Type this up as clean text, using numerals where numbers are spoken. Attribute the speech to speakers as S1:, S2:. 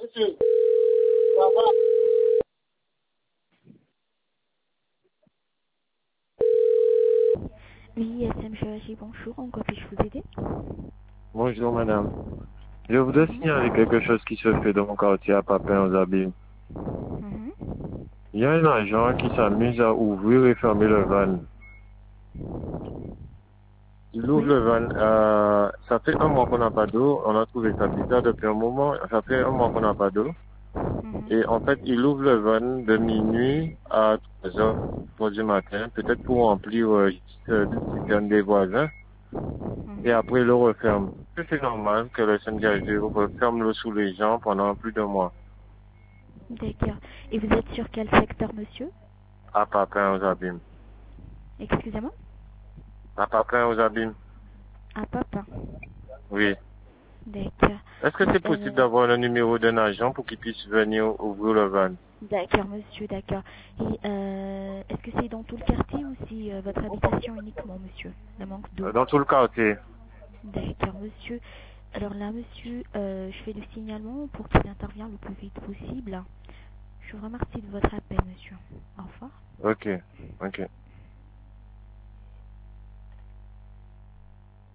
S1: Oui, SMGAG, bonjour, en quoi puis-je vous aider?
S2: Bonjour madame. Je voudrais signaler quelque chose qui se fait dans mon quartier à Papin aux Abîmes.
S1: Mhm.
S2: Il y a un agent qui s'amuse à ouvrir et fermer le van. Il ouvre
S1: Oui.
S2: le van. Ça fait un mois qu'on n'a pas d'eau. On a trouvé ça bizarre depuis un moment. Ça fait un mois qu'on n'a pas d'eau.
S1: Mhm.
S2: Et en fait, il ouvre le van de minuit à 3 heures du matin, peut-être pour remplir le citerne des voisins. Et
S1: Mhm.
S2: après, il le referme. Est-ce que c'est normal que le SNGAG referme l'eau sous les gens pendant plus d'un mois?
S1: D'accord. Et vous êtes sur quel secteur, monsieur?
S2: À Papin aux Abîmes.
S1: Excusez-moi?
S2: À Papin aux Abîmes.
S1: À Papin.
S2: Oui.
S1: D'accord.
S2: Est-ce que
S1: Et,
S2: c'est possible d'avoir le numéro d'un agent pour qu'il puisse venir ouvrir le van?
S1: d'accord, monsieur, d'accord. Et est-ce que c'est dans tout le quartier ou si votre habitation uniquement, monsieur? Le manque d'eau.
S2: Dans tout le quartier.
S1: D'accord, monsieur. Alors là, monsieur, je fais le signalement pour qu'il intervienne le plus vite possible. Je vous remercie de votre appel, monsieur. Au revoir.
S2: Ok. Ok.